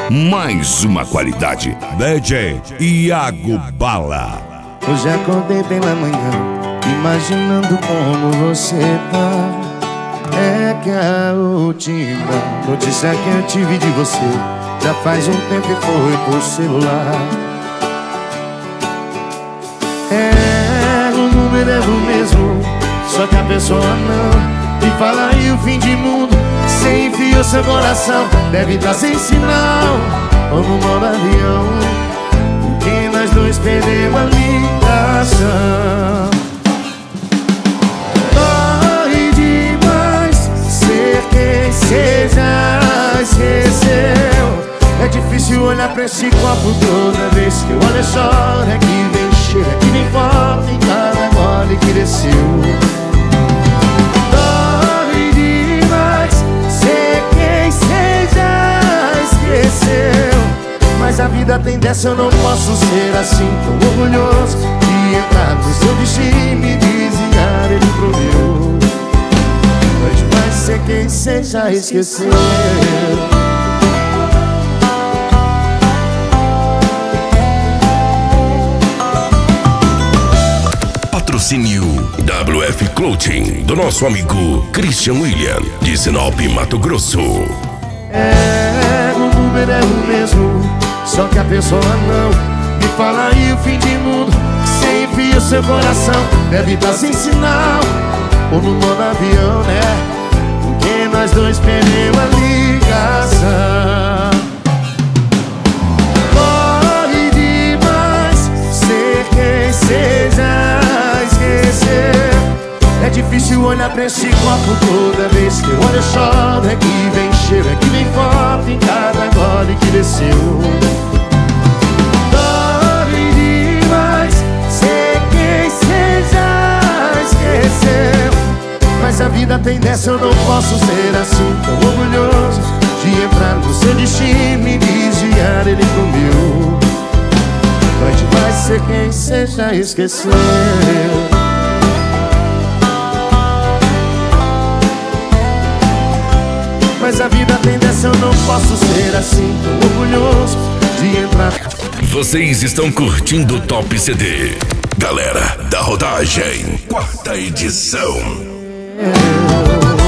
mais uma qualidade. DJ Iago Bala. Hoje acordei pela manhã, imaginando como você tá. É que a última notícia que eu tive de você já faz um tempo e foi por celular. O número é o mesmo, só que a pessoa não. E fala aí o fim de mundo, você enfiou seu coração. Deve estar sem sinal, ou no modo avião, porque nós dois perdemos a ligação. Dói demais ser quem seja, esqueceu. É difícil olhar pra esse copo toda vez que eu olho e choro. É que vem cheiro, é que vem forte em cada gole que desceu. Dói demais ser quem seja, esqueceu. Mas a vida tem dessa, eu não posso ser assim, tão orgulhoso de entrar no seu destino e desviar, ele prometeu. Dói demais ser quem seja, esqueceu. Patrocínio WF Clothing, do nosso amigo Christian William, de Sinop, Mato Grosso. O número é o mesmo, só que a pessoa não. Me fala aí o fim de mundo, você enfia o seu coração. Deve estar sem sinal, ou no modo avião, né? Porque nós dois perdemos a ligação. Corre demais ser quem seja, esquecer. É difícil olhar pra esse copo toda vez que eu olho e choro. É que vem cheiro, é que vem forte em cada gole que desceu. Dói demais ser quem seja, esqueceu. Mas a vida tem dessa, eu não posso ser assim, tão orgulhoso de entrar no seu destino e desviar ele pro meu. Dói demais ser quem seja, esqueceu. Mas a vida tem dessa, eu não posso ser assim, tão orgulhoso de entrar. Vocês estão curtindo o Top CD. Galera da Rodagem, 4ª edição.